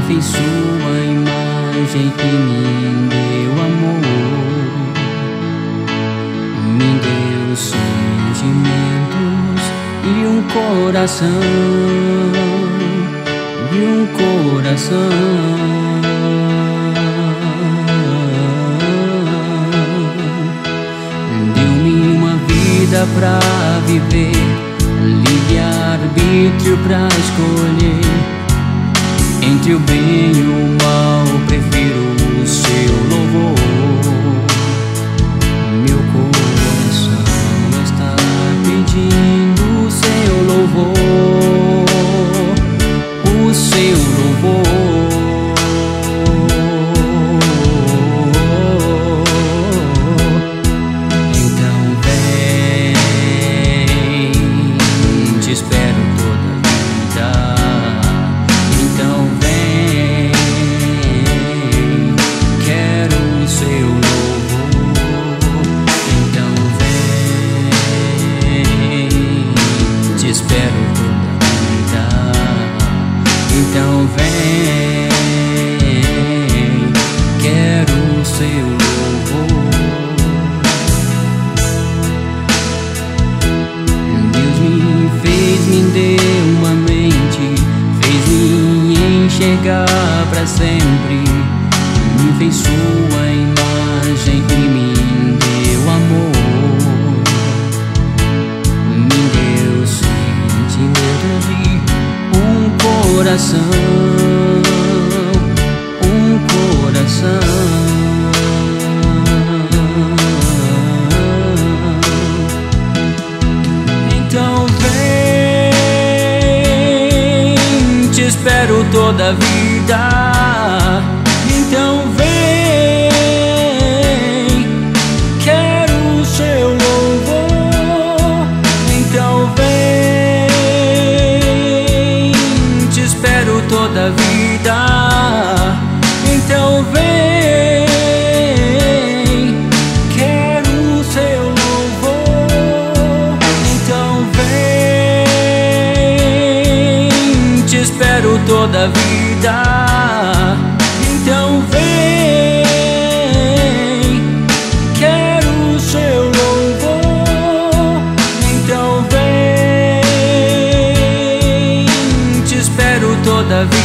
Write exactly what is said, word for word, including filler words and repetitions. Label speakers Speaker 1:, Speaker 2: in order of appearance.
Speaker 1: fez sua imagem e me deu amor, me deu sentimentos e um coração, e um coração. Deu-me uma vida pra viver, livre-arbítrio pra escolher. Entre o bem e o mal, prefiro o seu louvor. Meu coração está pedindo o seu louvor, o seu louvor. Então vem, te espero toda a vida. Então vem, quero o seu louvor. Então vem, te espero toda a vida. Então vem, quero o seu louvor. Deus me fez, me deu uma mente, fez-me enxergar pra sempre, me fez sua imagem e me deu amor, me deu sentimentos e um coração, um coração. Então vem, te espero toda a vida. Então vem, quero o seu louvor. Então vem, te espero toda a vida. Então vem, quero o seu louvor. Então vem, te espero toda a vida. Então vem, quero o seu louvor. Então vem, te espero toda a vida.